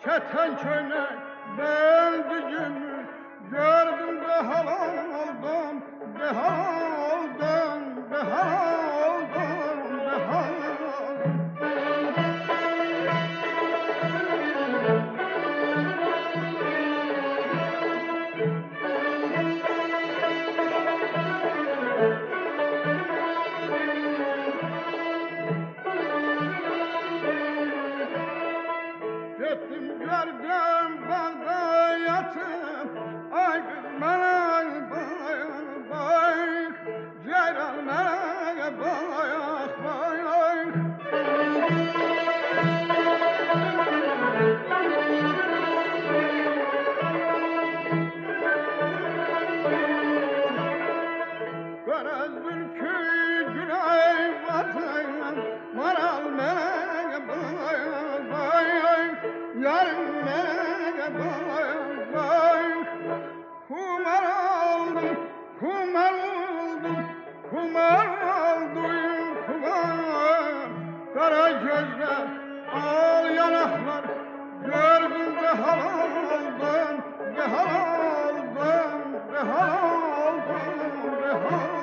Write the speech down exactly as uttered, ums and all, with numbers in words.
keten köyne beldicimi gördüm de halam oldum, de halam oldum, de halam oldum, de halam. Gittim gördüm balda yatıp, ay kız bana bayak bayak, ceyran bana bayak bayak. Kara zülkü gülay batayım, maral bana bayak bayak, yarın bana bayak bayak. Kumar aldım, kumar oldum, kumar oldum, kumar. Kara gözler, al yanaklar, gördüm de halal oldum, de halal oldum, de halal oldum, de halal.